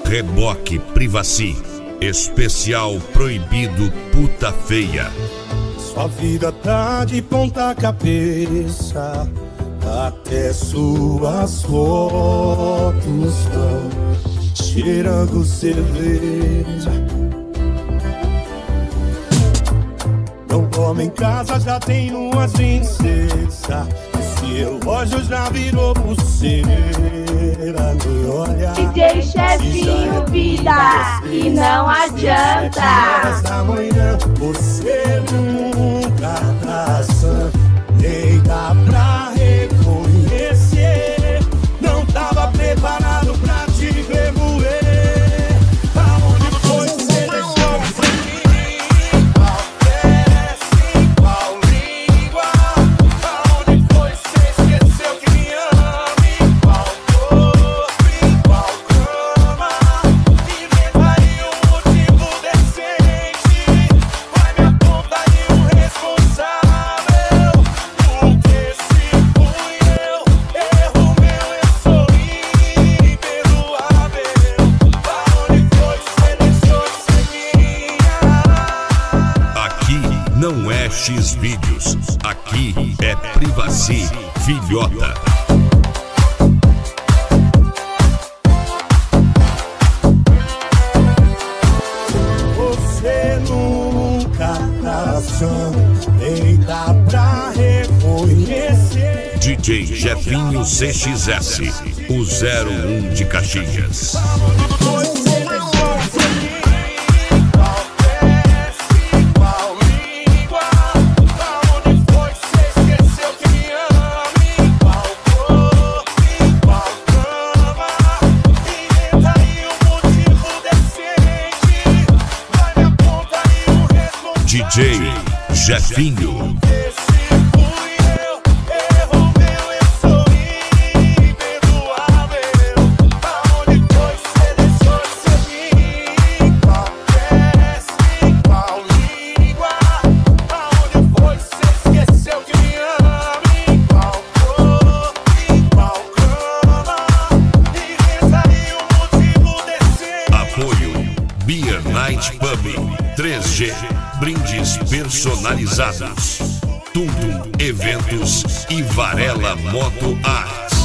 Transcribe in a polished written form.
Reboque Privacy. Especial proibido puta feia. Sua vida tá de ponta cabeça, até suas fotos estão cheirando cerveja. Não come em casa, já tem umas princesa. Esse relógio já virou pulseira. Me olha, DJ Chefinho, vida, e não adianta. 7 horas da manhã, você nunca tá sã, nem dá pra reconhecer. Não tava preparado pra te remoer. Aonde foi que você deixou de mim? Qual prece, qual língua? Aonde foi que você esqueceu que me ama? Em qual corpo, em qual cama? Inventa aí um motivo decente. Vai me apontar aí um responsável. Porque se fui eu, erro meu, eu sou imperdoável. Aonde foi que você deixou de ser minha? Aqui não é X-Vídeos, aqui é Privacy, filhota. Você nunca tá sã, nem dá pra reconhecer. DJ Jefinho CXS, o 01 de Caxias. Foi você deixou de ser minha. Qual prece, qual língua? Aonde foi que você esqueceu que me ama? Em qual corpo, em qual cama? Inventa aí um motivo decente. Vai me apontar aí um responsável. DJ Jefinho. Esse fui eu, erro meu, eu sou imperdoável. Aonde foi que você deixou de ser mim? Qual prece, qual língua? Aonde foi que você esqueceu que me ama? Em qual corpo, em qual cama? Inventa aí um motivo decente. Apoio Beer Night Pub 3G. Brindes personalizados. Tum Tum Eventos e Varela Moto Arts.